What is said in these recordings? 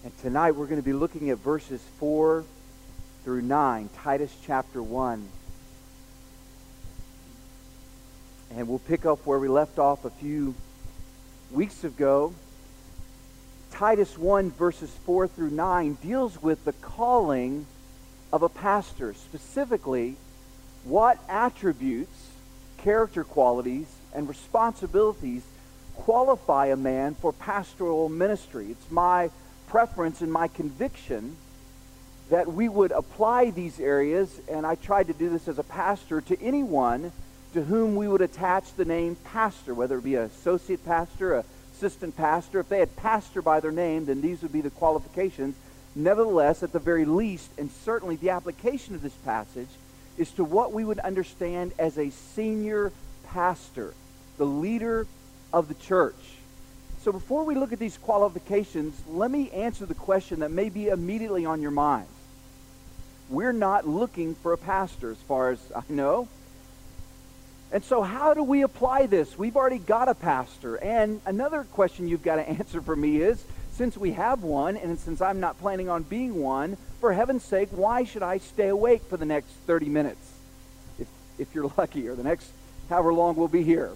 And tonight we're going to be looking at verses 4 through 9, Titus chapter 1. And we'll pick up where we left off a few weeks ago. Titus 1 verses 4 through 9 deals with the calling of a pastor. Specifically, what attributes, character qualities, and responsibilities qualify a man for pastoral ministry. It's my preference and my conviction that we would apply these areas, and I tried to do this as a pastor, to anyone to whom we would attach the name pastor, whether it be an associate pastor, assistant pastor. If they had pastor by their name, then these would be the qualifications. Nevertheless, at the very least, and certainly the application of this passage, is to what we would understand as a senior pastor, the leader of the church. So before we look at these qualifications, let me answer the question that may be immediately on your minds. We're not looking for a pastor, as far as I know. And so how do we apply this? We've already got a pastor. And another question you've got to answer for me is, since we have one, and since I'm not planning on being one, for heaven's sake, why should I stay awake for the next 30 minutes? If you're lucky, or the next however long we'll be here.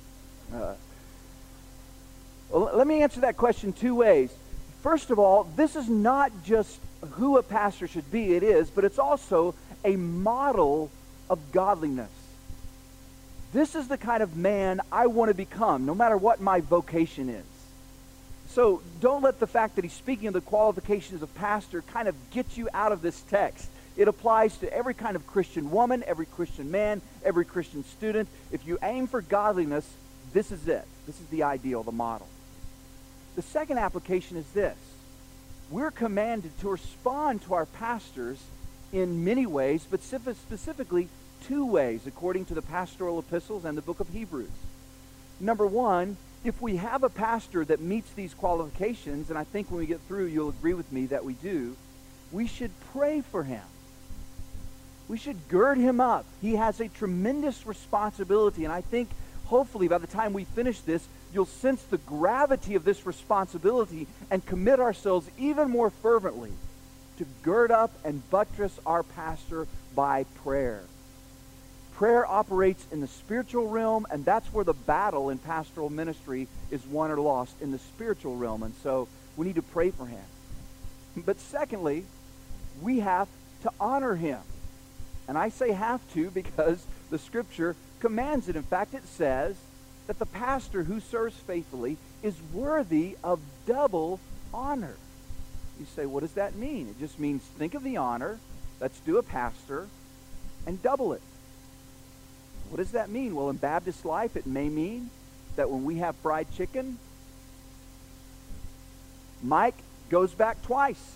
Well, let me answer that question two ways. First of all, this is not just who a pastor should be, it is, but it's also a model of godliness. This is the kind of man I want to become, no matter what my vocation is. So don't let the fact that he's speaking of the qualifications of pastor kind of get you out of this text. It applies to every kind of Christian woman, every Christian man, every Christian student. If you aim for godliness, this is it. This is the ideal, the model. The second application is this. We're commanded to respond to our pastors in many ways, but specifically two ways, according to the pastoral epistles and the book of Hebrews. Number one, if we have a pastor that meets these qualifications, and I think when we get through you'll agree with me that we do, we should pray for him. We should gird him up. He has a tremendous responsibility, and I think hopefully by the time we finish this, you'll sense the gravity of this responsibility and commit ourselves even more fervently to gird up and buttress our pastor by prayer. Prayer operates in the spiritual realm, and that's where the battle in pastoral ministry is won or lost, in the spiritual realm. And so we need to pray for him. But secondly, we have to honor him. And I say have to because the Scripture commands it. In fact, it says that the pastor who serves faithfully is worthy of double honor. You say, what does that mean? It just means think of the honor that's due a pastor and double it. What does that mean? Well, in Baptist life, it may mean that when we have fried chicken, Mike goes back twice.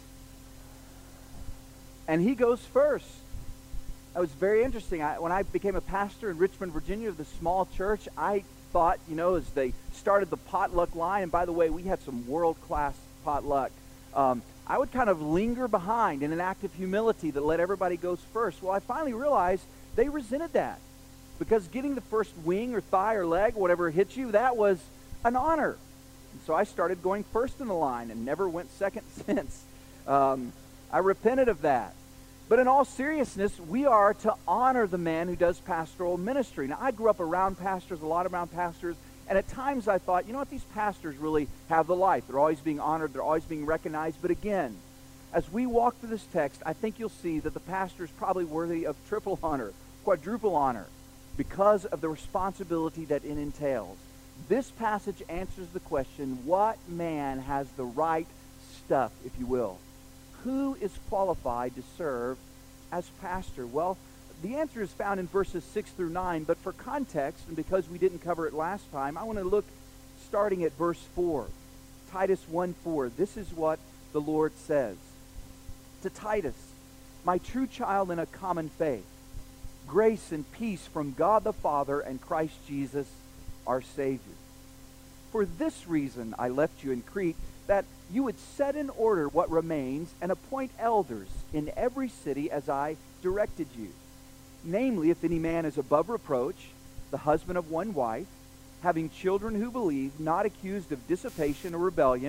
And he goes first. That was very interesting. When I became a pastor in Richmond, Virginia, of the small church, I thought, as they started the potluck line, and by the way, we had some world-class potluck, I would kind of linger behind in an act of humility that let everybody go first. Well, I finally realized they resented that, because getting the first wing or thigh or leg, whatever hit you, that was an honor. And so I started going first in the line and never went second since. I repented of that. But in all seriousness, we are to honor the man who does pastoral ministry. Now, I grew up around pastors, a lot around pastors, and at times I thought, these pastors really have the life. They're always being honored. They're always being recognized. But again, as we walk through this text, I think you'll see that the pastor is probably worthy of triple honor, quadruple honor, because of the responsibility that it entails. This passage answers the question, what man has the right stuff, if you will? Who is qualified to serve as pastor? Well, the answer is found in verses 6 through 9, but for context, and because we didn't cover it last time, I want to look starting at verse 4. Titus 1:4. This is what the Lord says. To Titus, my true child in a common faith, grace and peace from God the Father and Christ Jesus, our Savior. For this reason I left you in Crete, that you would set in order what remains and appoint elders in every city as I directed you. Namely, if any man is above reproach, the husband of one wife, having children who believe, not accused of dissipation or rebellion,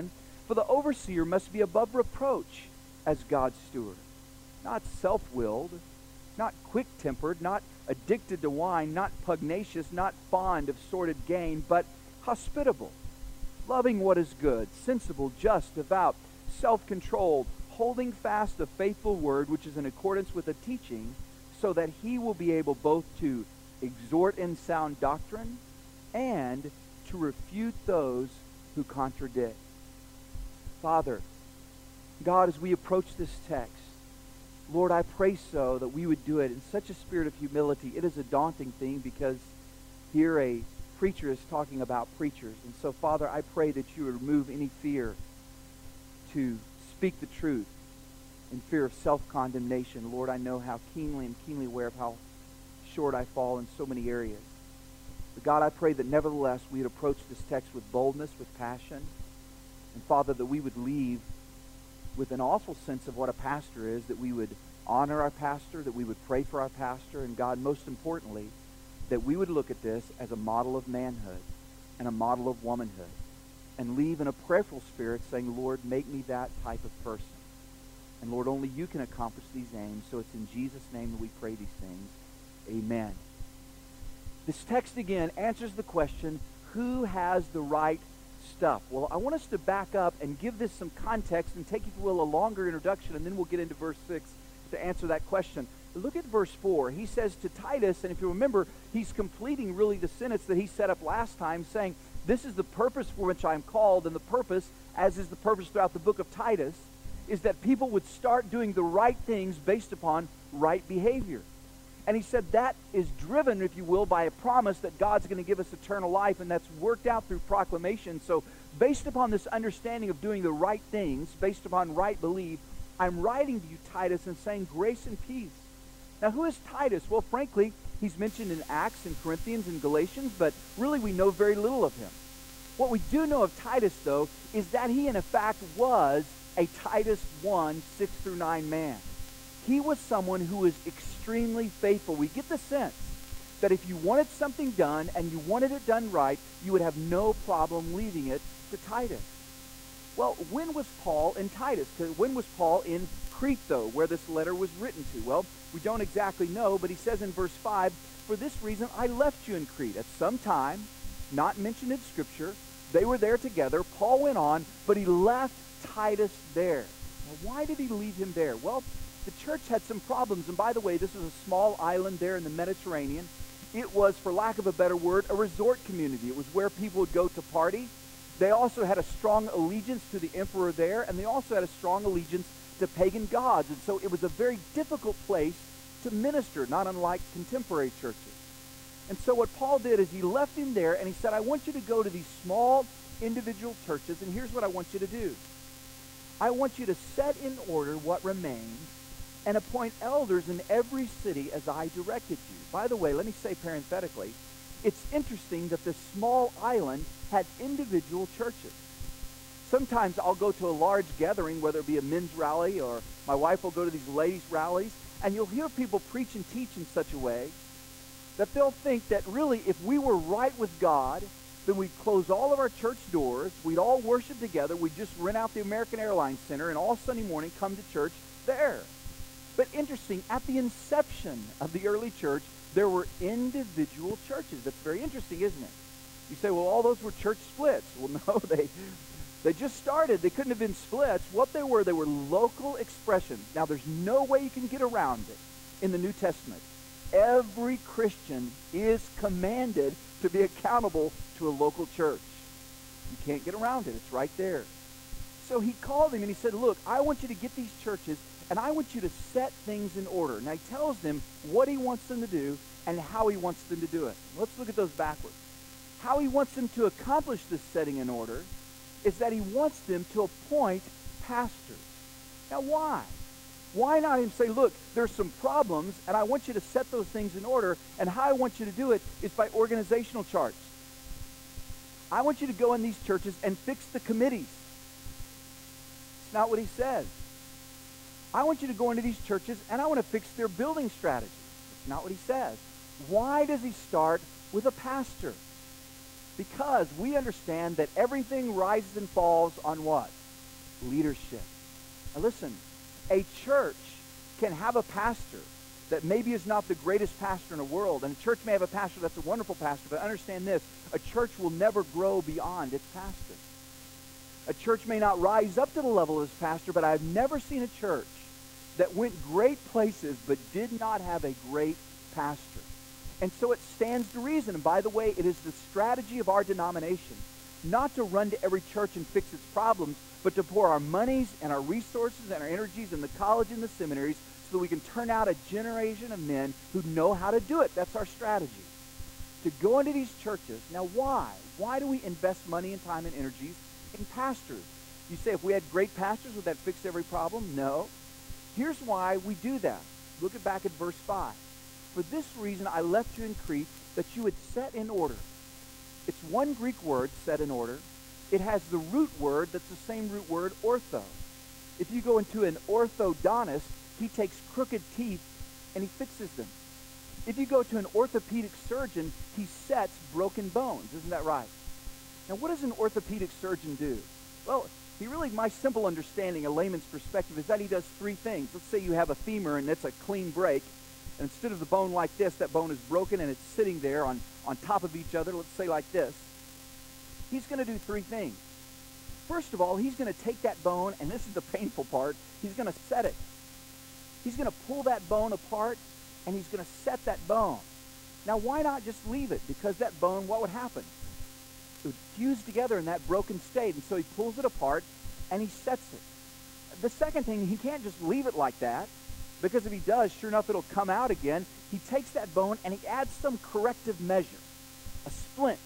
For the overseer must be above reproach as God's steward, not self-willed, not quick-tempered, not addicted to wine, not pugnacious, not fond of sordid gain, but hospitable, loving what is good, sensible, just, devout, self-controlled, holding fast the faithful word which is in accordance with the teaching, so that he will be able both to exhort in sound doctrine and to refute those who contradict. Father, God, as we approach this text, Lord, I pray so that we would do it in such a spirit of humility. It is a daunting thing because here a preacher is talking about preachers. And so, Father, I pray that you would remove any fear to speak the truth in fear of self-condemnation. Lord, I know how keenly aware of how short I fall in so many areas. But God, I pray that nevertheless we would approach this text with boldness, with passion. And Father, that we would leave with an awful sense of what a pastor is, that we would honor our pastor, that we would pray for our pastor, and God, most importantly, that we would look at this as a model of manhood and a model of womanhood, and leave in a prayerful spirit saying, Lord, make me that type of person. And Lord, only you can accomplish these aims, so it's in Jesus' name that we pray these things. Amen. This text again answers the question, who has the right stuff? Well, I want us to back up and give this some context and take, if you will, a longer introduction, and then we'll get into verse 6 to answer that question. Look at verse 4. He says to Titus, and if you remember, he's completing really the sentence that he set up last time, saying, this is the purpose for which I am called, and the purpose, as is the purpose throughout the book of Titus, is that people would start doing the right things based upon right behavior. And he said that is driven, if you will, by a promise that God's going to give us eternal life, and that's worked out through proclamation. So based upon this understanding of doing the right things, based upon right belief, I'm writing to you, Titus, and saying grace and peace. Now, who is Titus? Well, frankly, he's mentioned in Acts and Corinthians and Galatians, but really we know very little of him. What we do know of Titus, though, is that he, in fact, was a Titus 1, 6 through 9 man. He was someone who was extremely faithful. We get the sense that if you wanted something done and you wanted it done right, you would have no problem leaving it to Titus. Well, when was Paul in Titus? When was Paul in Crete, though, where this letter was written to? Well, we don't exactly know, but he says in verse 5, for this reason I left you in Crete. At some time, not mentioned in Scripture, they were there together. Paul went on, but he left Titus there. Now, why did he leave him there? Well, the church had some problems. And by the way, this was a small island there in the Mediterranean. It was, for lack of a better word, a resort community. It was where people would go to party. They also had a strong allegiance to the emperor there, and they also had a strong allegiance to pagan gods. And so it was a very difficult place to minister, not unlike contemporary churches. And so what Paul did is he left him there, and he said, I want you to go to these small individual churches, and here's what I want you to do. I want you to set in order what remains and appoint elders in every city as I directed you. By the way, let me say parenthetically, it's interesting that this small island had individual churches. Sometimes I'll go to a large gathering, whether it be a men's rally or my wife will go to these ladies' rallies, and you'll hear people preach and teach in such a way that they'll think that really if we were right with God, then we'd close all of our church doors, we'd all worship together, we'd just rent out the American Airlines Center, and all Sunday morning come to church there. But interesting, at the inception of the early church, there were individual churches. That's very interesting, isn't it? You say, well, all those were church splits. Well, no, they just started. They couldn't have been splits. What they were local expressions. Now, there's no way you can get around it in the New Testament. Every Christian is commanded to be accountable to a local church. You can't get around it. It's right there. So he called him and he said, look, I want you to get these churches and I want you to set things in order. Now he tells them what he wants them to do and how he wants them to do it. Let's look at those backwards. How he wants them to accomplish this setting in order is that he wants them to appoint pastors. Now why? Why not him say, look, there's some problems and I want you to set those things in order, and how I want you to do it is by organizational charts. I want you to go in these churches and fix the committees. It's not what he says. I want you to go into these churches and I want to fix their building strategy. It's not what he says. Why does he start with a pastor? Because we understand that everything rises and falls on what? leadership. Now listen, a church can have a pastor that maybe is not the greatest pastor in the world, and a church may have a pastor that's a wonderful pastor, but understand this, a church will never grow beyond its pastor. A church may not rise up to the level of its pastor, but I've never seen a church that went great places but did not have a great pastor. And so it stands to reason, and by the way, it is the strategy of our denomination not to run to every church and fix its problems, but to pour our monies and our resources and our energies in the college and the seminaries so that we can turn out a generation of men who know how to do it. That's our strategy. To go into these churches. Now why? Why do we invest money and time and energies in pastors? You say, if we had great pastors, would that fix every problem? No. Here's why we do that. Look back at verse 5. For this reason I left you in Crete, that you would set in order. It's one Greek word, set in order. It has the root word that's the same root word, ortho. If you go into an orthodontist, he takes crooked teeth and he fixes them. If you go to an orthopedic surgeon, he sets broken bones. Isn't that right? Now, what does an orthopedic surgeon do? Well, he really, my simple understanding, a layman's perspective, is that he does three things. Let's say you have a femur and it's a clean break. And instead of the bone like this, that bone is broken and it's sitting there on top of each other, let's say like this. He's going to do three things. First of all, he's going to take that bone, and this is the painful part, he's going to set it. He's going to pull that bone apart, and he's going to set that bone. Now, why not just leave it? Because that bone, what would happen? It would fuse together in that broken state, and so he pulls it apart, and he sets it. The second thing, he can't just leave it like that, because if he does, sure enough, it'll come out again. He takes that bone, and he adds some corrective measure, a splint,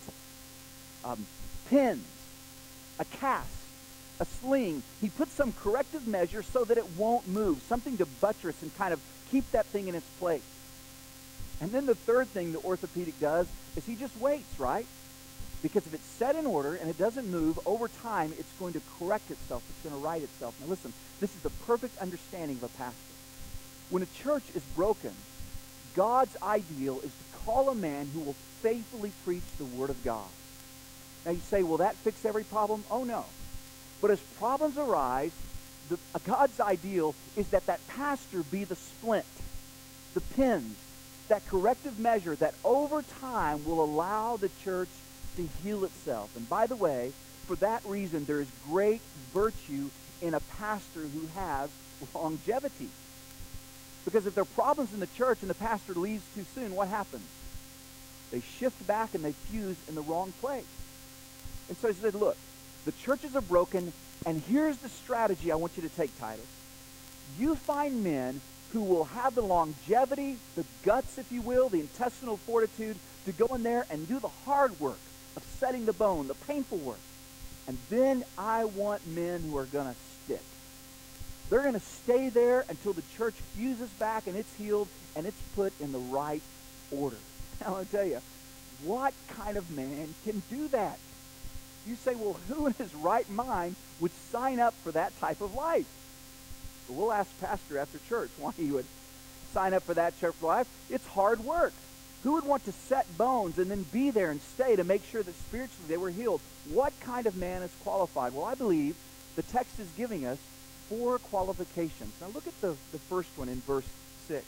pins, a cast, a sling. He puts some corrective measure so that it won't move, something to buttress and kind of keep that thing in its place. And then the third thing the orthopedic does is he just waits, right? Because if it's set in order and it doesn't move, over time it's going to correct itself. It's going to right itself. Now listen, this is the perfect understanding of a pastor. When a church is broken, God's ideal is to call a man who will faithfully preach the Word of God. Now you say, will that fix every problem? Oh no. But as problems arise, God's ideal is that pastor be the splint, the pins, that corrective measure that over time will allow the church to heal itself. And by the way, for that reason, there is great virtue in a pastor who has longevity. Because if there are problems in the church and the pastor leaves too soon, what happens? They shift back and they fuse in the wrong place. And so he said, look, the churches are broken, and here's the strategy I want you to take, Titus. You find men who will have the longevity, the guts, if you will, the intestinal fortitude to go in there and do the hard work of setting the bone, the painful work. And then I want men who are going to stick. They're going to stay there until the church fuses back and it's healed and it's put in the right order. Now, I'll tell you, what kind of man can do that? You say, well, who in his right mind would sign up for that type of life? Well, we'll ask Pastor after church why he would sign up for that type of life. It's hard work. Who would want to set bones and then be there and stay to make sure that spiritually they were healed? What kind of man is qualified? Well, I believe the text is giving us 4 qualifications. Now look at the first one in verse 6.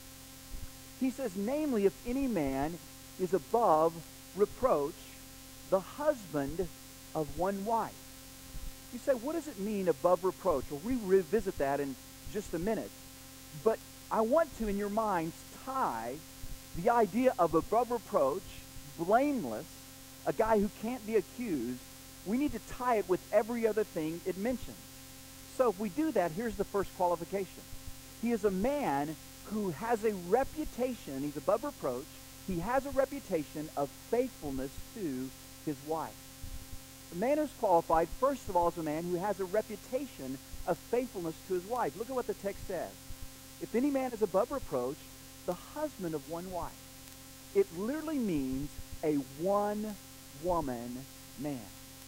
He says, namely, if any man is above reproach, the husband of one wife. You say, what does it mean above reproach? Well, we revisit that in just a minute. But I want to, in your minds, tie the idea of above reproach, blameless, a guy who can't be accused. We need to tie it with every other thing it mentions. So if we do that, here's the first qualification. He is a man who has a reputation, he's above reproach, he has a reputation of faithfulness to his wife. The man who's qualified, first of all, is a man who has a reputation of faithfulness to his wife. Look at what the text says. If any man is above reproach, the husband of one wife. It literally means a one-woman man.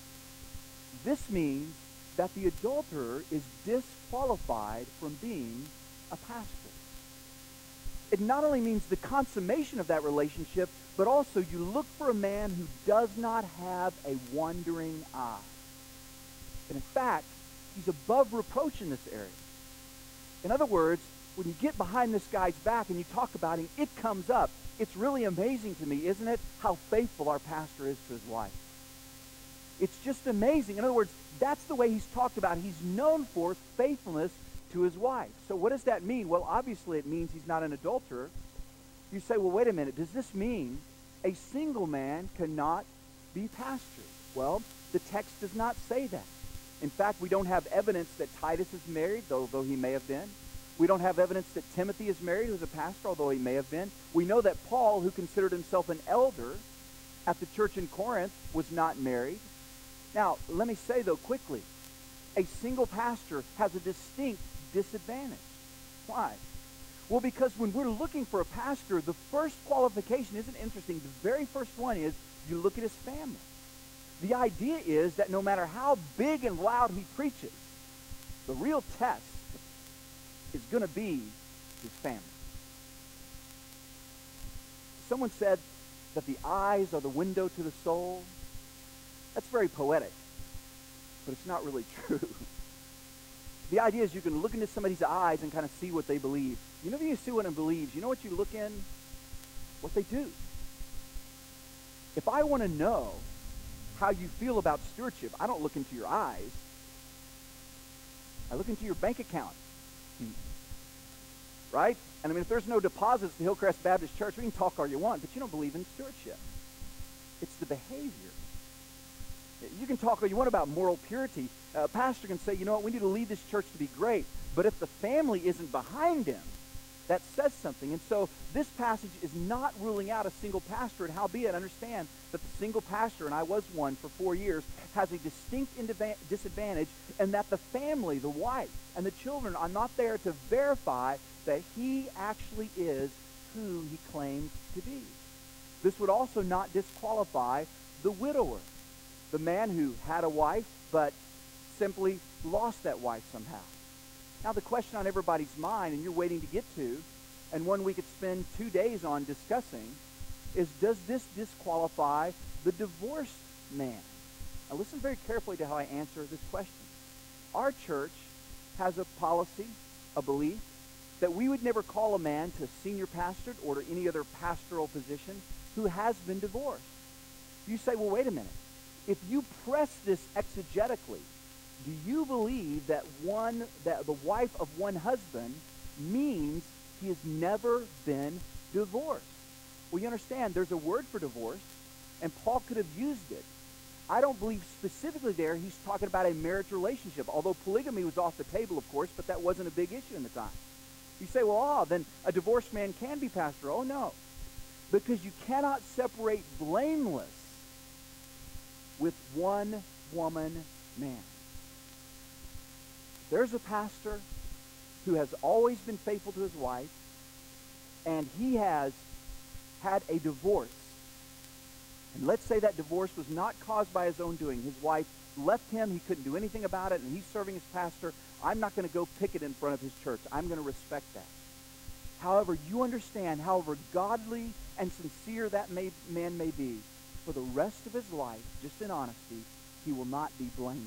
This means that the adulterer is disqualified from being a pastor. It not only means the consummation of that relationship, but also you look for a man who does not have a wandering eye. And in fact, He's above reproach in this area. In other words, when you get behind this guy's back and you talk about him, it comes up. It's really amazing to me, isn't it, how faithful our pastor is to his wife. It's just amazing. In other words, that's the way he's talked about. He's known for faithfulness to his wife. So what does that mean? Well, obviously it means he's not an adulterer. You say, well, wait a minute. Does this mean a single man cannot be pastor? Well, the text does not say that. In fact, we don't have evidence that Titus is married, though he may have been. We don't have evidence that Timothy is married, who's a pastor, although he may have been. We know that Paul, who considered himself an elder at the church in Corinth, was not married. Now, let me say, though, quickly, a single pastor has a distinct disadvantage. Why? Well, because when we're looking for a pastor, the first qualification, isn't it interesting? The very first one is you look at his family. The idea is that no matter how big and loud he preaches, the real test is going to be his family. Someone said that the eyes are the window to the soul. That's very poetic, but it's not really true. The idea is you can look into somebody's eyes and kind of see what they believe. You know, when you see what one believes, you know what you look in? What they do. If I want to know how you feel about stewardship, I don't look into your eyes. I look into your bank account. Right? And I mean, if there's no deposits to Hillcrest Baptist Church, we can talk all you want, but you don't believe in stewardship. It's the behavior. You can talk all you want about moral purity. A pastor can say, you know what, we need to lead this church to be great. But if the family isn't behind him, that says something. And so this passage is not ruling out a single pastorate. Howbeit, understand that the single pastor, and I was one for 4 years, has a distinct disadvantage, and that the family, the wife, and the children are not there to verify that he actually is who he claims to be. This would also not disqualify the widower, the man who had a wife but simply lost that wife somehow. Now the question on everybody's mind, and you're waiting to get to, and one we could spend 2 days on discussing, is does this disqualify the divorced man? Now listen very carefully to how I answer this question. Our church has a policy, a belief, that we would never call a man to a senior pastorate or to any other pastoral position who has been divorced. You say, well, wait a minute. If you press this exegetically, do you believe that the wife of one husband means he has never been divorced? Well, you understand, there's a word for divorce, and Paul could have used it. I don't believe specifically there he's talking about a marriage relationship, although polygamy was off the table, of course, but that wasn't a big issue in the time. You say, well, then a divorced man can be pastor. Oh, no. Because you cannot separate blameless with one woman man. There's a pastor who has always been faithful to his wife, and he has had a divorce. And let's say that divorce was not caused by his own doing. His wife left him. He couldn't do anything about it, and he's serving as pastor. I'm not going to go picket in front of his church. I'm going to respect that. However, you understand, however godly and sincere that man may be, for the rest of his life, just in honesty, he will not be blameless.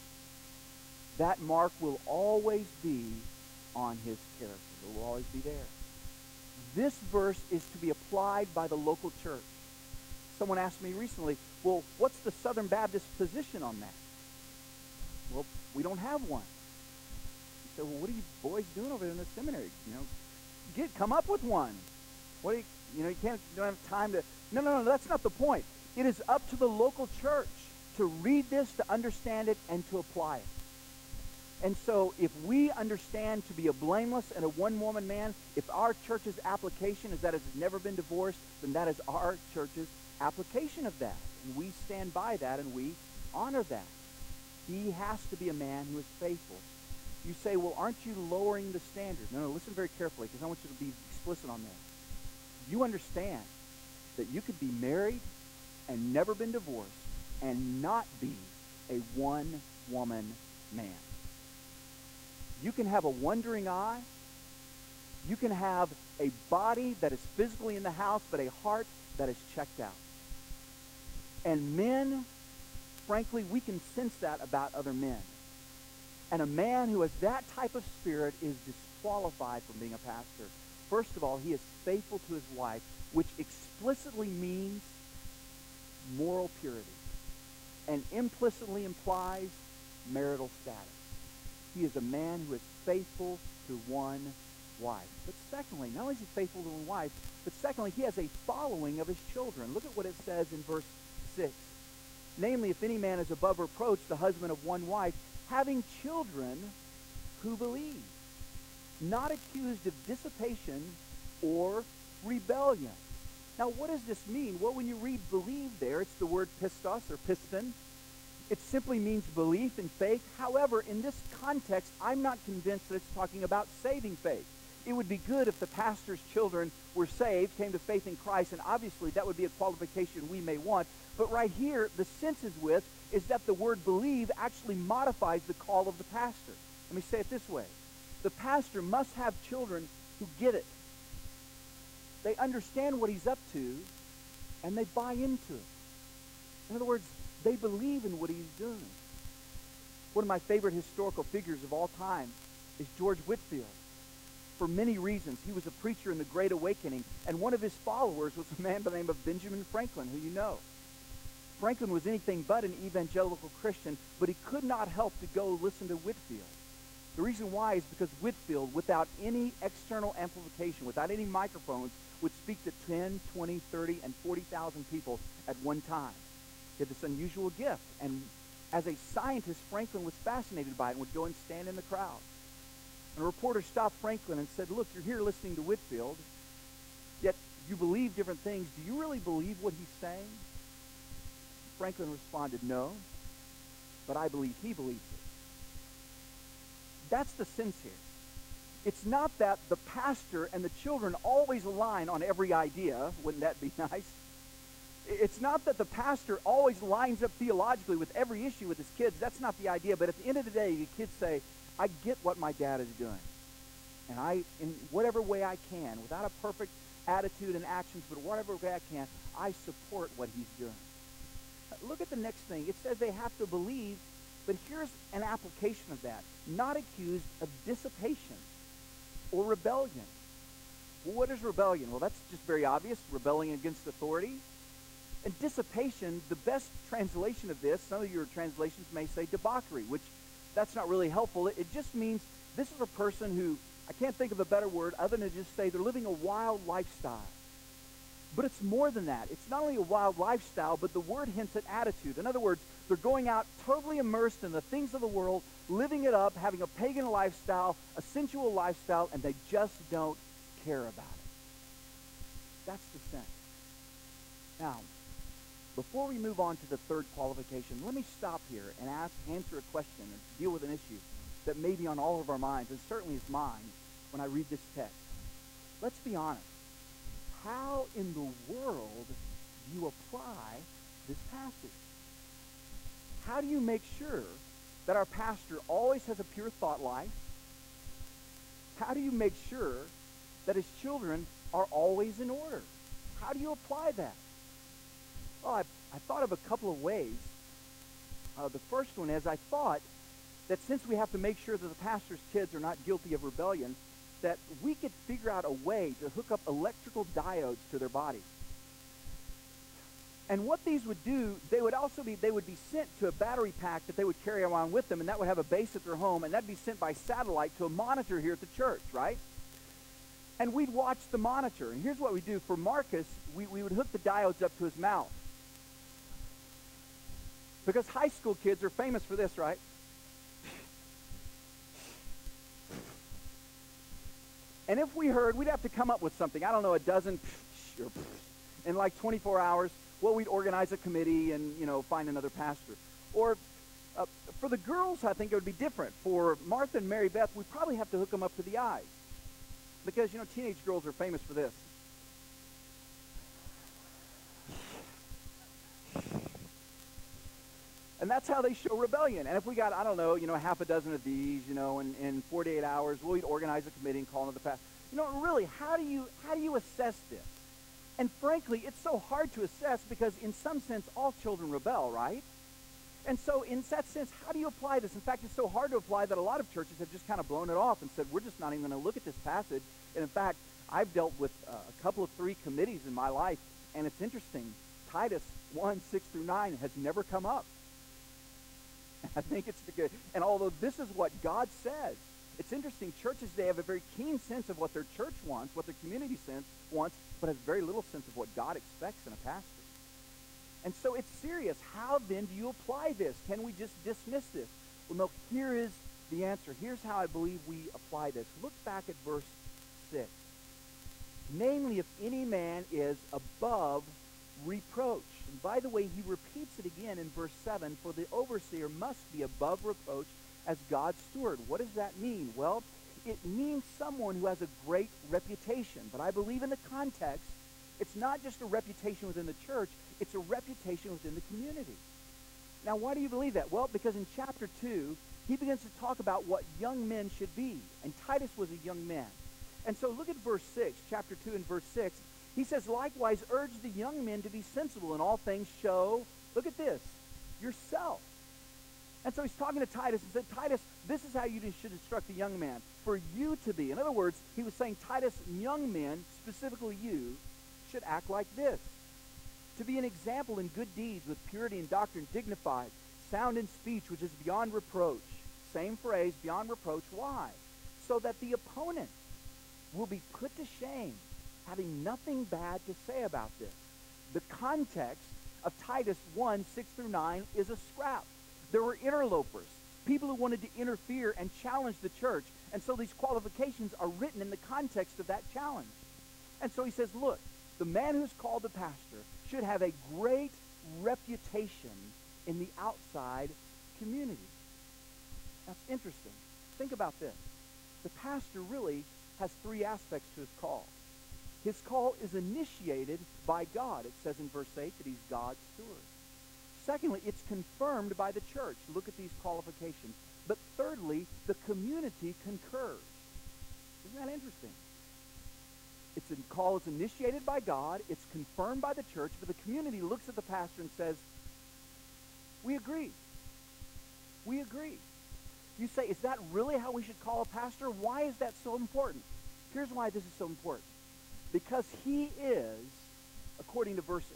That mark will always be on his character. It will always be there. This verse is to be applied by the local church. Someone asked me recently, well, what's the Southern Baptist position on that? Well, we don't have one. He said, well, what are you boys doing over there in the seminary? Come up with one. What do you don't have time to... No, that's not the point. It is up to the local church to read this, to understand it, and to apply it. And so if we understand to be a blameless and a one-woman man, if our church's application is that it has never been divorced, then that is our church's application of that. And we stand by that and we honor that. He has to be a man who is faithful. You say, well, aren't you lowering the standard? No, listen very carefully, because I want you to be explicit on this. You understand that you could be married and never been divorced and not be a one-woman man. You can have a wandering eye. You can have a body that is physically in the house, but a heart that is checked out. And men, frankly, we can sense that about other men. And a man who has that type of spirit is disqualified from being a pastor. First of all, he is faithful to his wife, which explicitly means moral purity and implicitly implies marital status. He is a man who is faithful to one wife. But secondly, not only is he faithful to one wife, but secondly, he has a following of his children. Look at what it says in verse 6. Namely, if any man is above reproach, the husband of one wife, having children who believe, not accused of dissipation or rebellion. Now, what does this mean? Well, when you read believe there, it's the word pistos or piston. It simply means belief and faith. However, in this context, I'm not convinced that it's talking about saving faith. It would be good if the pastor's children were saved, came to faith in Christ, and obviously that would be a qualification we may want. But right here, the sense is that the word believe actually modifies the call of the pastor. Let me say it this way. The pastor must have children who get it. They understand what he's up to, and they buy into it. In other words, they believe in what he's doing. One of my favorite historical figures of all time is George Whitefield. For many reasons, he was a preacher in the Great Awakening, and one of his followers was a man by the name of Benjamin Franklin, who you know. Franklin was anything but an evangelical Christian, but he could not help to go listen to Whitefield. The reason why is because Whitefield, without any external amplification, without any microphones, would speak to 10, 20, 30, and 40,000 people at one time. He had this unusual gift, and as a scientist, Franklin was fascinated by it and would go and stand in the crowd. And a reporter stopped Franklin and said, "Look, you're here listening to Whitefield, yet you believe different things. Do you really believe what he's saying?" Franklin responded, "No, but I believe he believes it." That's the sense here. It's not that the pastor and the children always align on every idea. Wouldn't that be nice? It's not that the pastor always lines up theologically with every issue with his kids. That's not the idea. But at the end of the day, the kids say, "I get what my dad is doing. And I, in whatever way I can, without a perfect attitude and actions, but whatever way I can, I support what he's doing." Look at the next thing. It says they have to believe, but here's an application of that. Not accused of dissipation or rebellion. Well, what is rebellion? Well, that's just very obvious. Rebelling against authority. And dissipation, the best translation of this, some of your translations may say debauchery, which that's not really helpful. It just means this is a person who, I can't think of a better word other than to just say they're living a wild lifestyle. But it's more than that. It's not only a wild lifestyle, but the word hints at attitude. In other words, they're going out totally immersed in the things of the world, living it up, having a pagan lifestyle, a sensual lifestyle, and they just don't care about it. That's the sense. Now, before we move on to the third qualification, let me stop here and answer a question and deal with an issue that may be on all of our minds, and certainly is mine when I read this text. Let's be honest. How in the world do you apply this passage? How do you make sure that our pastor always has a pure thought life? How do you make sure that his children are always in order? How do you apply that? Well, I thought of a couple of ways. The first one is I thought that since we have to make sure that the pastor's kids are not guilty of rebellion, that we could figure out a way to hook up electrical diodes to their body. And what these would do, they would be sent to a battery pack that they would carry around with them, and that would have a base at their home, and that'd be sent by satellite to a monitor here at the church, right? And we'd watch the monitor. And here's what we do. For Marcus, we would hook the diodes up to his mouth. Because high school kids are famous for this, right? And if we heard, we'd have to come up with something. I don't know, a dozen in like 24 hours. Well, we'd organize a committee and, find another pastor. Or for the girls, I think it would be different. For Martha and Mary Beth, we'd probably have to hook them up to the eyes. Because, teenage girls are famous for this. And that's how they show rebellion. And if we got, I don't know, half a dozen of these, in 48 hours, we'd organize a committee and call another pastor. Really, how do you assess this? And frankly, it's so hard to assess because in some sense, all children rebel, right? And so in that sense, how do you apply this? In fact, it's so hard to apply that a lot of churches have just kind of blown it off and said, we're just not even going to look at this passage. And in fact, I've dealt with a couple of 3 committees in my life, and it's interesting. Titus 1, 6 through 9 has never come up. I think it's the good. And although this is what God says, it's interesting. Churches today have a very keen sense of what their church wants, what their community wants, but has very little sense of what God expects in a pastor. And so it's serious. How then do you apply this? Can we just dismiss this? Well, no, here is the answer. Here's how I believe we apply this. Look back at verse 6. Namely, if any man is above reproach. And by the way, he repeats it again in verse 7. For the overseer must be above reproach as God's steward. What does that mean? Well, it means someone who has a great reputation. But I believe in the context, it's not just a reputation within the church, it's a reputation within the community. Now, why do you believe that? Well, because in chapter 2, he begins to talk about what young men should be. And Titus was a young man. And so look at verse 6, chapter 2 and verse 6. He says, likewise, urge the young men to be sensible in all things. Show, look at this, yourself. And so he's talking to Titus and said, Titus, this is how you should instruct the young man. For you to be, in other words, he was saying, Titus, young men, specifically you, should act like this. To be an example in good deeds with purity and doctrine, dignified, sound in speech, which is beyond reproach. Same phrase, beyond reproach. Why? So that the opponent will be put to shame, having nothing bad to say about this. The context of Titus 1, 6 through 9 is a scrap. There were interlopers, people who wanted to interfere and challenge the church. And so these qualifications are written in the context of that challenge. And so he says, look, the man who's called the pastor should have a great reputation in the outside community. That's interesting. Think about this. The pastor really has 3 aspects to his call. His call is initiated by God. It says in verse 8 that he's God's steward. Secondly, it's confirmed by the church. Look at these qualifications. But thirdly, the community concurs. Isn't that interesting? It's a call is initiated by God. It's confirmed by the church. But the community looks at the pastor and says, we agree. We agree. You say, is that really how we should call a pastor? Why is that so important? Here's why this is so important. Because he is, according to verse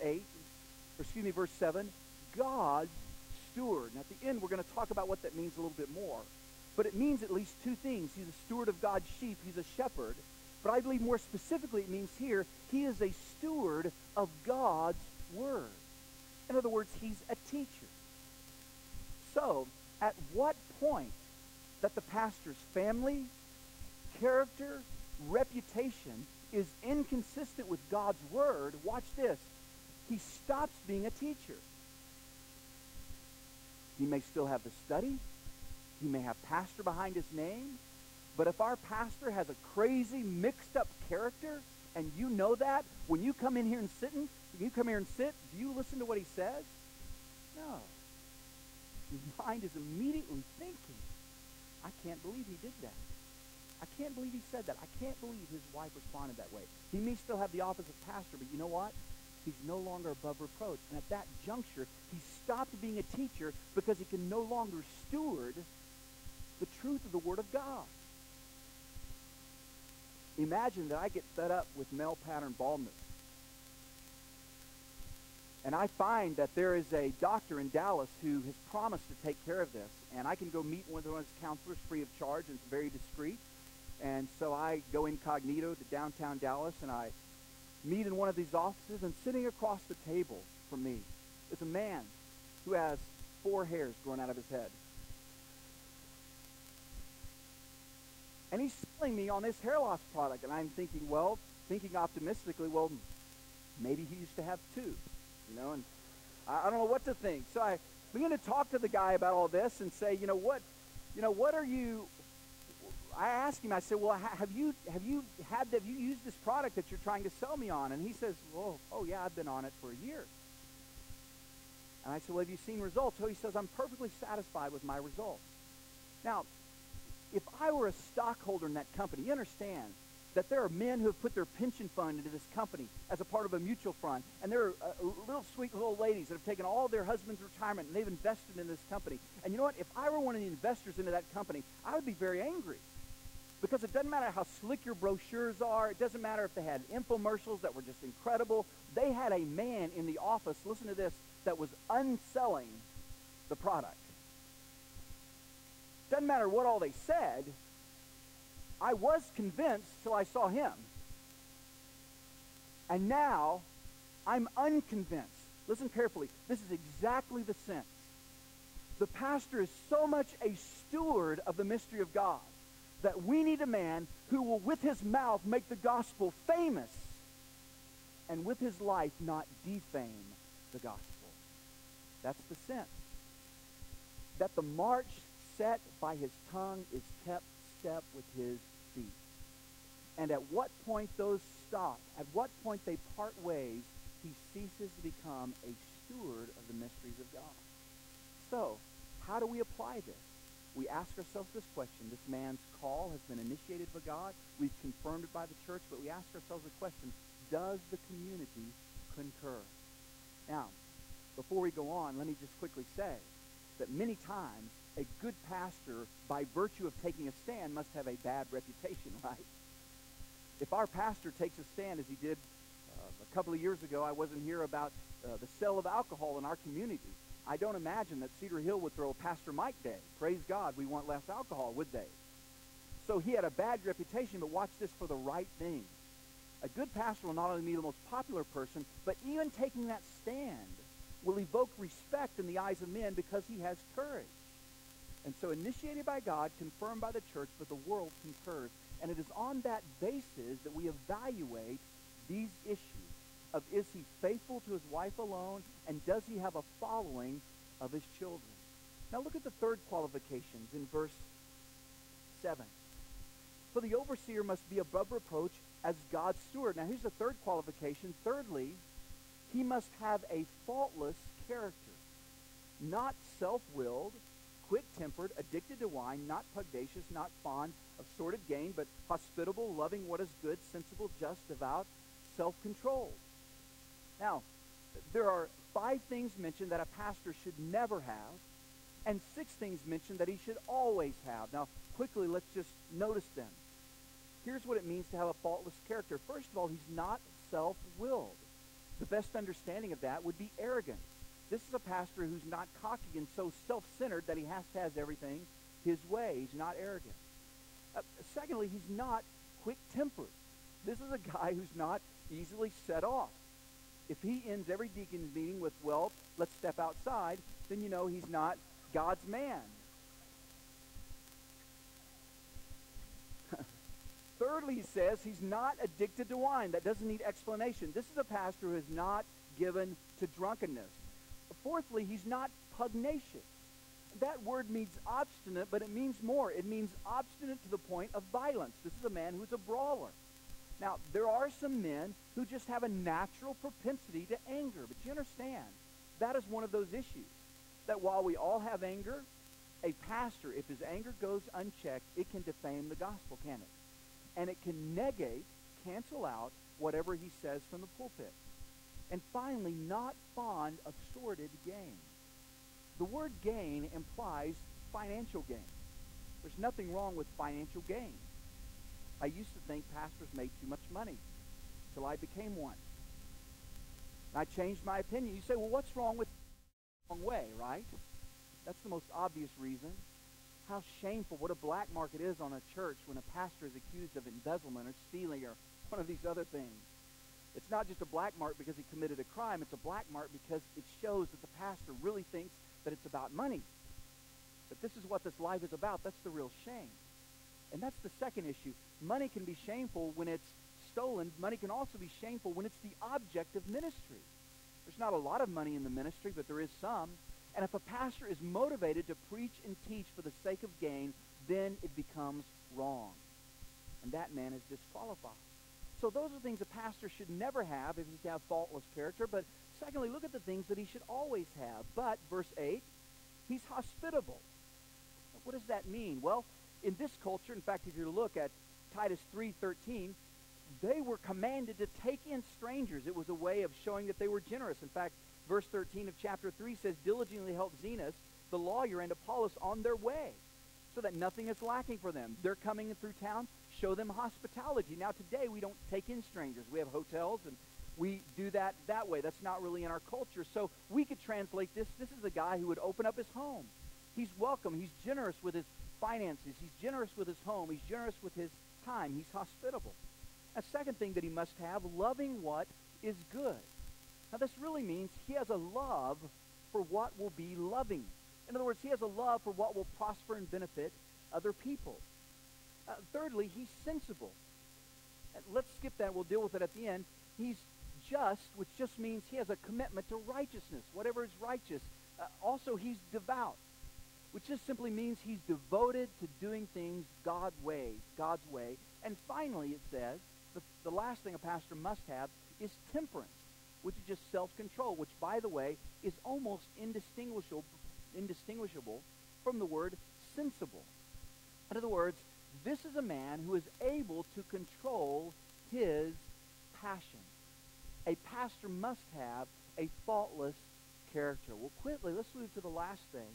7, God's steward. And at the end, we're going to talk about what that means a little bit more. But it means at least 2 things. He's a steward of God's sheep. He's a shepherd. But I believe more specifically it means here, he is a steward of God's word. In other words, he's a teacher. So, at what point that the pastor's family, character, reputation is inconsistent with God's word, watch this, he stops being a teacher. He may still have the study. He may have pastor behind his name. But if our pastor has a crazy, mixed-up character, and you know that, when you come in here and sit, do you listen to what he says? No. Your mind is immediately thinking, I can't believe he did that. I can't believe he said that. I can't believe his wife responded that way. He may still have the office of pastor, but you know what? He's no longer above reproach. And at that juncture, he stopped being a teacher because he can no longer steward the truth of the Word of God. Imagine that I get fed up with male pattern baldness. And I find that there is a doctor in Dallas who has promised to take care of this. And I can go meet one of his counselors free of charge, and it's very discreet. And so I go incognito to downtown Dallas, and I meet in one of these offices, and sitting across the table from me is a man who has 4 hairs growing out of his head. And he's selling me on this hair loss product, and I'm thinking optimistically, well, maybe he used to have 2, and I don't know what to think. So I begin to talk to the guy about all this and say, what are you, I asked him, I said, well, have you used this product that you're trying to sell me on? And he says, oh yeah, I've been on it for a year. And I said, well, have you seen results? So he says, I'm perfectly satisfied with my results. Now, if I were a stockholder in that company, you understand, that there are men who have put their pension fund into this company as a part of a mutual fund. And there are little sweet little ladies that have taken all their husband's retirement and they've invested in this company. And you know what? If I were one of the investors into that company, I would be very angry. Because it doesn't matter how slick your brochures are. It doesn't matter if they had infomercials that were just incredible. They had a man in the office, listen to this, that was unselling the product. Doesn't matter what all they said. I was convinced till I saw him. And now I'm unconvinced. Listen carefully. This is exactly the sense. The pastor is so much a steward of the mystery of God that we need a man who will with his mouth make the gospel famous and with his life not defame the gospel. That's the sense. That the march set by his tongue is kept step with his feet. And at what point those stop, at what point they part ways, he ceases to become a steward of the mysteries of God. So, how do we apply this? We ask ourselves this question. This man's call has been initiated by God. We've confirmed it by the church, but we ask ourselves the question, does the community concur? Now, before we go on, let me just quickly say that many times a good pastor, by virtue of taking a stand, must have a bad reputation, right? If our pastor takes a stand, as he did a couple of years ago, I wasn't here about the sale of alcohol in our community. I don't imagine that Cedar Hill would throw a Pastor Mike Day. Praise God, we want less alcohol, would they? So he had a bad reputation, but watch this for the right thing. A good pastor will not only be the most popular person, but even taking that stand will evoke respect in the eyes of men because he has courage. And so initiated by God, confirmed by the church, but the world concurs. And it is on that basis that we evaluate these issues of is he faithful to his wife alone, and does he have a following of his children? Now look at the third qualifications in verse 7. For the overseer must be above reproach as God's steward. Now here's the third qualification. Thirdly, he must have a faultless character, not self-willed, quick-tempered, addicted to wine, not pugnacious, not fond of sordid gain, but hospitable, loving what is good, sensible, just, devout, self-controlled. Now, there are 5 things mentioned that a pastor should never have, and 6 things mentioned that he should always have. Now, quickly, let's just notice them. Here's what it means to have a faultless character. First of all, he's not self-willed. The best understanding of that would be arrogance. This is a pastor who's not cocky and so self-centered that he has to have everything his way. He's not arrogant. Secondly, he's not quick-tempered. This is a guy who's not easily set off. If he ends every deacon's meeting with, well, let's step outside, then you know he's not God's man. Thirdly, he says he's not addicted to wine. That doesn't need explanation. This is a pastor who is not given to drunkenness. Fourthly, he's not pugnacious. That word means obstinate, but it means more. It means obstinate to the point of violence. This is a man who's a brawler. Now, there are some men who just have a natural propensity to anger, but you understand, that is one of those issues. That while we all have anger, a pastor, if his anger goes unchecked, it can defame the gospel, can it? And it can negate, cancel out whatever he says from the pulpit. And finally, not fond of sordid gain. The word gain implies financial gain. There's nothing wrong with financial gain. I used to think pastors made too much money till I became one. And I changed my opinion. You say, well, what's wrong with the wrong way, right? That's the most obvious reason. How shameful, what a black mark it is on a church when a pastor is accused of embezzlement or stealing or one of these other things. It's not just a black mark because he committed a crime. It's a black mark because it shows that the pastor really thinks that it's about money. But this is what this life is about. That's the real shame. And that's the second issue. Money can be shameful when it's stolen. Money can also be shameful when it's the object of ministry. There's not a lot of money in the ministry, but there is some. And if a pastor is motivated to preach and teach for the sake of gain, then it becomes wrong. And that man is disqualified. So those are things a pastor should never have if he's to have faultless character. But secondly, look at the things that he should always have. But, verse 8, he's hospitable. What does that mean? Well, in this culture, in fact, if you look at Titus 3:13, they were commanded to take in strangers. It was a way of showing that they were generous. In fact, verse 13 of chapter 3 says, diligently help Zenas, the lawyer, and Apollos on their way, so that nothing is lacking for them. They're coming in through town, show them hospitality. Now today we don't take in strangers. We have hotels and we do that way. That's not really in our culture. So we could translate this. This is a guy who would open up his home. He's welcome. He's generous with his finances. He's generous with his home. He's generous with his time. He's hospitable. A second thing that he must have, loving what is good. Now this really means he has a love for what will be loving. In other words, he has a love for what will prosper and benefit other people. Thirdly, he's sensible. Let's skip that. We'll deal with it at the end. He's just, which just means he has a commitment to righteousness, whatever is righteous. Also, he's devout, which just simply means he's devoted to doing things God's way. And finally, it says, the last thing a pastor must have is temperance, which is just self-control, which, by the way, is almost indistinguishable from the word sensible. In other words, this is a man who is able to control his passion. A pastor must have a faultless character. Well, quickly, let's move to the last thing.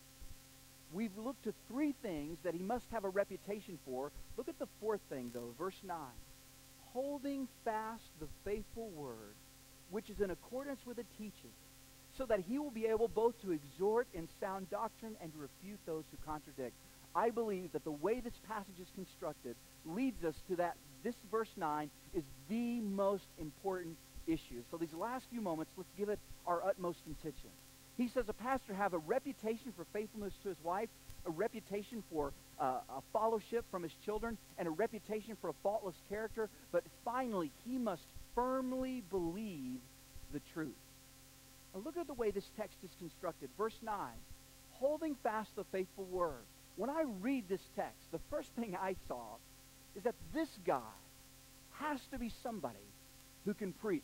We've looked to three things that he must have a reputation for. Look at the fourth thing, though, verse 9. Holding fast the faithful word, which is in accordance with the teaching, so that he will be able both to exhort in sound doctrine and to refute those who contradict. I believe that the way this passage is constructed leads us to that. This verse 9 is the most important issue. So these last few moments, let's give it our utmost attention. He says a pastor have a reputation for faithfulness to his wife, a reputation for a fellowship from his children, and a reputation for a faultless character. But finally, he must firmly believe the truth. Now look at the way this text is constructed. Verse 9, holding fast the faithful word. When I read this text, the first thing I saw is that this guy has to be somebody who can preach.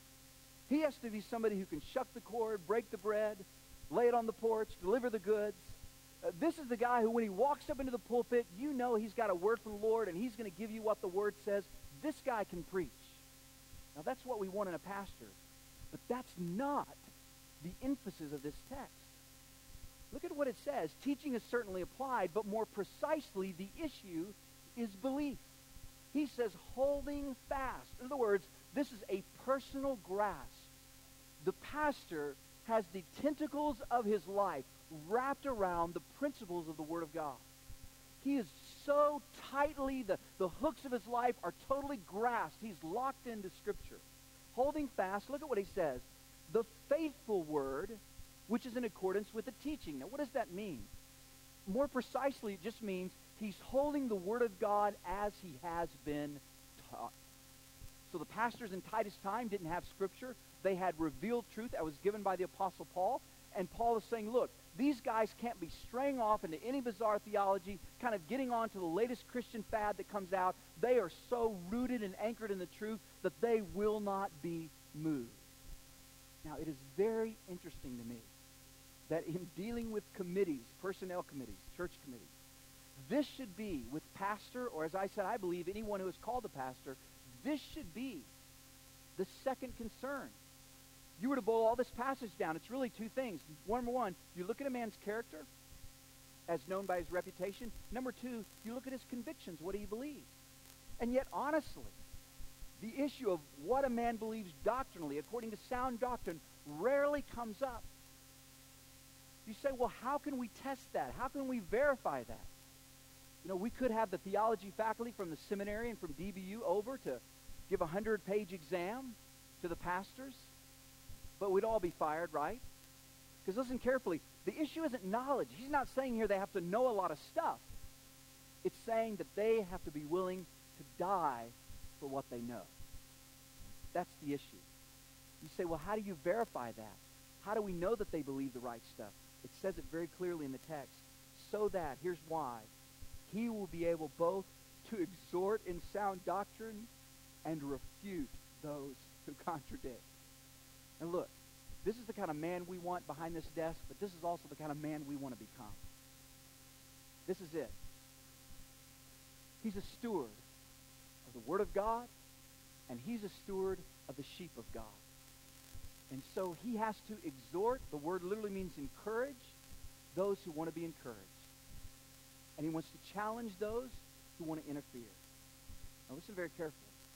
He has to be somebody who can shuck the cord, break the bread, lay it on the porch, deliver the goods. This is the guy who, when he walks up into the pulpit, you know he's got a word from the Lord, and he's going to give you what the word says. This guy can preach. Now, that's what we want in a pastor. But that's not the emphasis of this text. Look at what it says. Teaching is certainly applied, but more precisely, the issue is belief. He says holding fast. In other words, this is a personal grasp. The pastor has the tentacles of his life wrapped around the principles of the Word of God. He is so tightly, the hooks of his life are totally grasped. He's locked into Scripture. Holding fast, look at what he says. The faithful word, which is in accordance with the teaching. Now, what does that mean? More precisely, it just means he's holding the Word of God as he has been taught. So the pastors in Titus' time didn't have Scripture. They had revealed truth that was given by the Apostle Paul. And Paul is saying, look, these guys can't be straying off into any bizarre theology, kind of getting on to the latest Christian fad that comes out. They are so rooted and anchored in the truth that they will not be moved. Now, it is very interesting to me that in dealing with committees, personnel committees, church committees, this should be, with pastor, or as I said, I believe anyone who is called a pastor, this should be the second concern. You were to boil all this passage down, it's really two things. Number one, you look at a man's character, as known by his reputation. Number two, you look at his convictions, what he believes. And yet, honestly, the issue of what a man believes doctrinally, according to sound doctrine, rarely comes up. You say, well, how can we test that? How can we verify that? You know, we could have the theology faculty from the seminary and from DBU over to give a 100-page exam to the pastors, but we'd all be fired, right? Because listen carefully, the issue isn't knowledge. He's not saying here they have to know a lot of stuff. It's saying that they have to be willing to die for what they know. That's the issue. You say, well, how do you verify that? How do we know that they believe the right stuff? It says it very clearly in the text. So that, here's why, he will be able both to exhort in sound doctrine and refute those who contradict. And look, this is the kind of man we want behind this desk, but this is also the kind of man we want to become. This is it. He's a steward. of the Word of God, and he's a steward of the sheep of God. And so he has to exhort. The word literally means encourage those who want to be encouraged. And he wants to challenge those who want to interfere. Now listen very carefully.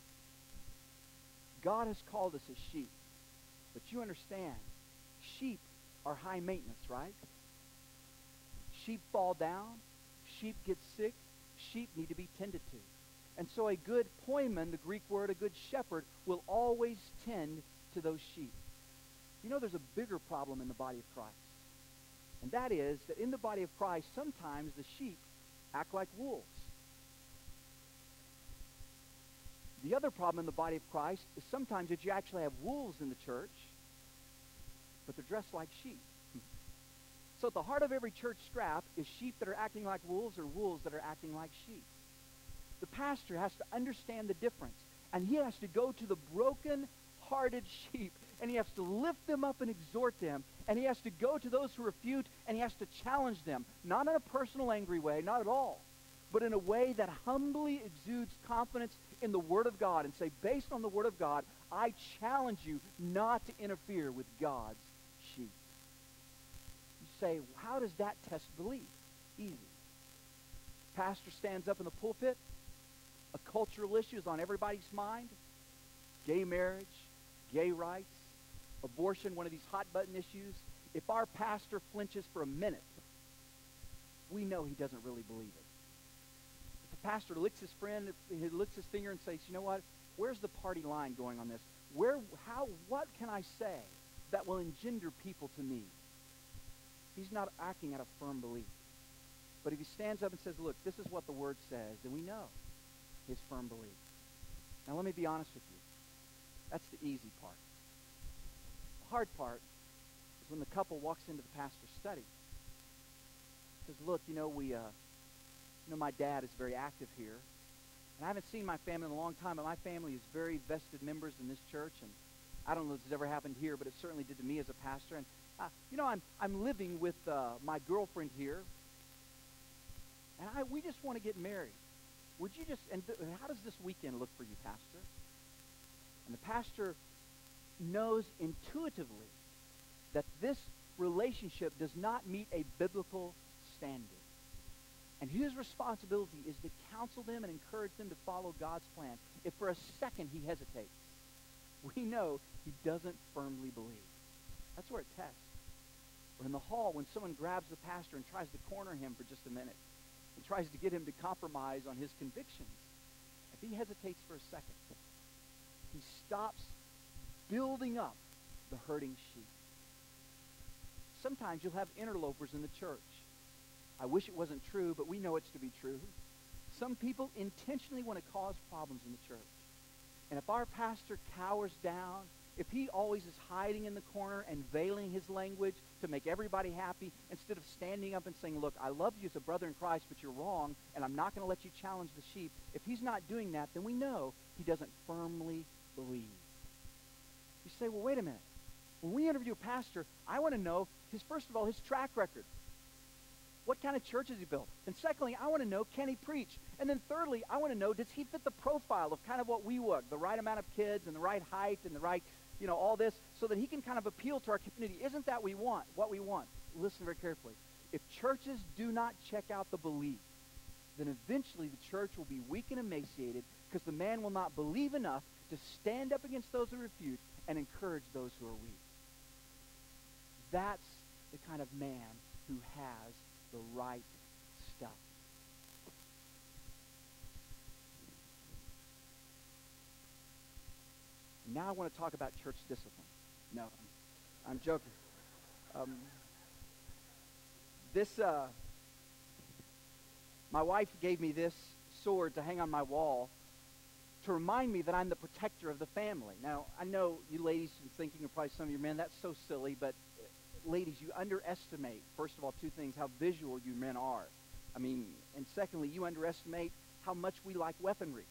God has called us as sheep. But you understand, sheep are high maintenance, right? Sheep fall down. Sheep get sick. Sheep need to be tended to. And so a good poimen, the Greek word, a good shepherd, will always tend to those sheep. You know, there's a bigger problem in the body of Christ. And that is that in the body of Christ, sometimes the sheep act like wolves. The other problem in the body of Christ is sometimes that you actually have wolves in the church, but they're dressed like sheep. So at the heart of every church scrap is sheep that are acting like wolves or wolves that are acting like sheep. The pastor has to understand the difference, and he has to go to the broken-hearted sheep, and he has to lift them up and exhort them, and he has to go to those who refute, and he has to challenge them, not in a personal, angry way, not at all, but in a way that humbly exudes confidence in the Word of God and say, based on the Word of God, I challenge you not to interfere with God's sheep. You say, how does that test belief? Easy. Pastor stands up in the pulpit. A cultural issue is on everybody's mind. Gay marriage, gay rights, abortion, one of these hot-button issues. If our pastor flinches for a minute, we know he doesn't really believe it. If a pastor licks his friend, he licks his finger and says, you know what, where's the party line going on this? What can I say that will engender people to me? He's not acting out of firm belief. But if he stands up and says, look, this is what the Word says, then we know his firm belief. Now let me be honest with you. That's the easy part. The hard part is when the couple walks into the pastor's study. Says, look, my dad is very active here. And I haven't seen my family in a long time, but my family is very vested members in this church. And I don't know if this has ever happened here, but it certainly did to me as a pastor. And, I'm living with my girlfriend here. And we just want to get married. Would you just, how does this weekend look for you, Pastor? And the pastor knows intuitively that this relationship does not meet a biblical standard. And his responsibility is to counsel them and encourage them to follow God's plan. If for a second he hesitates, we know he doesn't firmly believe. That's where it tests. Or in the hall, when someone grabs the pastor and tries to corner him for just a minute, and tries to get him to compromise on his convictions, if he hesitates for a second, he stops building up the hurting sheep. Sometimes you'll have interlopers in the church. I wish it wasn't true, but we know it's to be true. Some people intentionally want to cause problems in the church. And if our pastor cowers down, if he always is hiding in the corner and veiling his language to make everybody happy, instead of standing up and saying, look, I love you as a brother in Christ, but you're wrong, and I'm not going to let you challenge the sheep. If he's not doing that, then we know he doesn't firmly believe. You say, well, wait a minute. When we interview a pastor, I want to know, first of all, his track record. What kind of church has he built? And secondly, I want to know, can he preach? And then thirdly, I want to know, does he fit the profile of kind of what we want, the right amount of kids and the right height and the right, all this, so that he can kind of appeal to our community? Isn't that what we want? Listen very carefully. If churches do not check out the belief, then eventually the church will be weak and emaciated because the man will not believe enough to stand up against those who refute and encourage those who are weak. That's the kind of man who has the right stuff. Now I want to talk about church discipline. No, I'm joking. My wife gave me this sword to hang on my wall to remind me that I'm the protector of the family. Now, I know you ladies are thinking, or probably some of you men, that's so silly, but ladies, you underestimate, first of all, two things, how visual you men are. And secondly, you underestimate how much we like weaponry.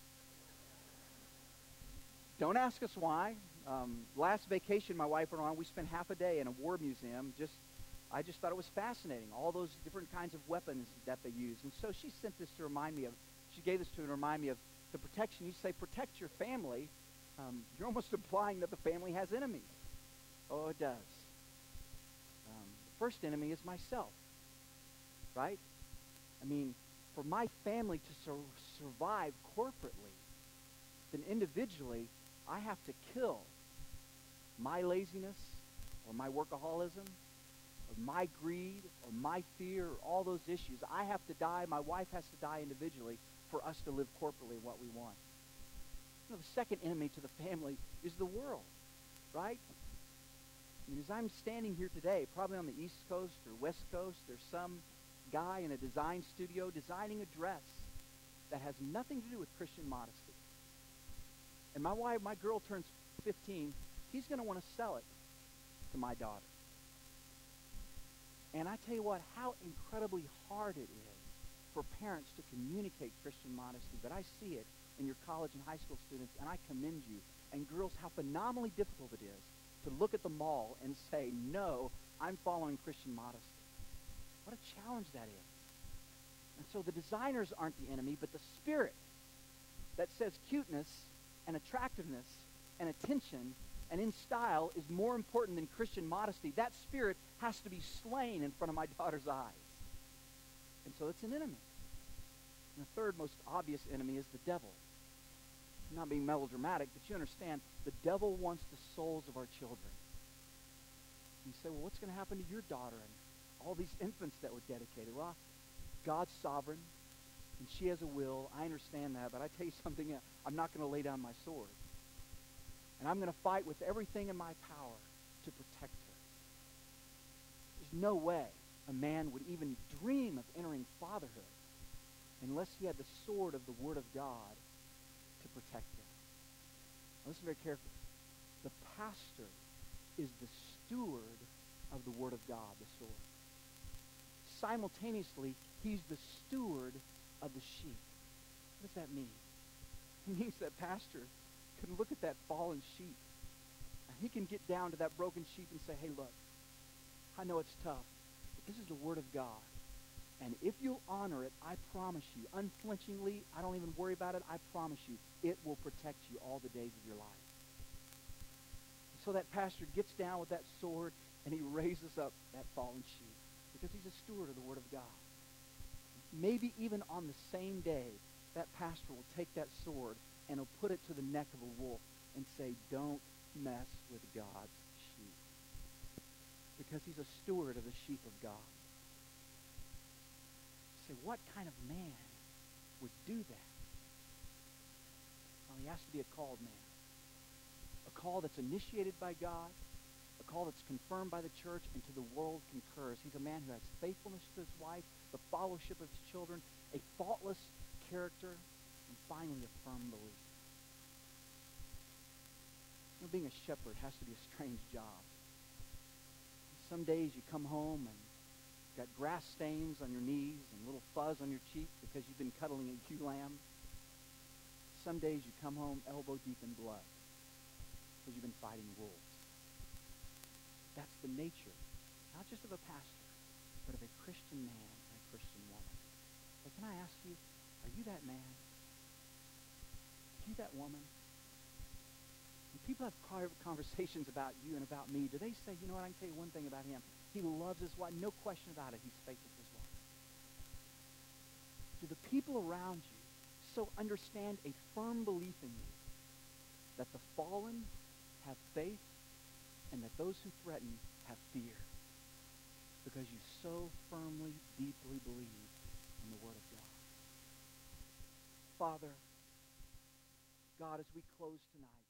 Don't ask us why. Last vacation my wife went on, we spent half a day in a war museum. I just thought it was fascinating, all those different kinds of weapons that they use. And so she sent this to remind me of, she gave this to me to remind me of The protection, you say protect your family, you're almost implying that the family has enemies. Oh, it does. The first enemy is myself, right? I mean, for my family to survive corporately, then individually, I have to kill my laziness or my workaholism or my greed or my fear or all those issues. I have to die. My wife has to die individually for us to live corporately what we want. You know, the second enemy to the family is the world, right? I mean, as I'm standing here today, probably on the East Coast or West Coast, there's some guy in a design studio designing a dress that has nothing to do with Christian modesty. And my girl turns 15, he's going to want to sell it to my daughter. And I tell you what, how incredibly hard it is for parents to communicate Christian modesty. But I see it in your college and high school students, and I commend you. And girls, how phenomenally difficult it is to look at the mall and say, no, I'm following Christian modesty. What a challenge that is. And so the designers aren't the enemy, but the spirit that says cuteness and attractiveness and attention and in style is more important than Christian modesty. That spirit has to be slain in front of my daughter's eyes. And so it's an enemy. And the third most obvious enemy is the devil. I'm not being melodramatic, but you understand, the devil wants the souls of our children. And you say, well, what's going to happen to your daughter and all these infants that were dedicated? Well, God's sovereign, and she has a will. I understand that, but I tell you something, I'm not going to lay down my sword. And I'm going to fight with everything in my power to protect her. There's no way a man would even dream of entering fatherhood unless he had the sword of the Word of God to protect him. Now listen very carefully. The pastor is the steward of the Word of God, the sword. Simultaneously, he's the steward of the sheep. What does that mean? It means that pastor can look at that fallen sheep and he can get down to that broken sheep and say, hey, look, I know it's tough, but this is the Word of God. And if you'll honor it, I promise you, unflinchingly, I don't even worry about it, I promise you, it will protect you all the days of your life. And so that pastor gets down with that sword and he raises up that fallen sheep because he's a steward of the Word of God. Maybe even on the same day, that pastor will take that sword and he'll put it to the neck of a wolf and say, don't mess with God's sheep. Because he's a steward of the sheep of God. You say, what kind of man would do that? Well, he has to be a called man. A call that's initiated by God, a call that's confirmed by the church, and to the world concurs. He's a man who has faithfulness to his wife, the fellowship of his children, a faultless character, and finally a firm belief. You know, being a shepherd has to be a strange job. Some days you come home and you've got grass stains on your knees and a little fuzz on your cheek because you've been cuddling a ewe lamb. Some days you come home elbow deep in blood because you've been fighting wolves. That's the nature, not just of a pastor, but of a Christian man and a Christian woman. But can I ask you, are you that man? Are you that woman? When people have private conversations about you and about me, do they say, you know what, I can tell you one thing about him. He loves his wife. No question about it. He's faithful to his wife. Do the people around you so understand a firm belief in you that the fallen have faith and that those who threaten have fear? Because you so firmly, deeply believe in the Word of God. Father, God, as we close tonight,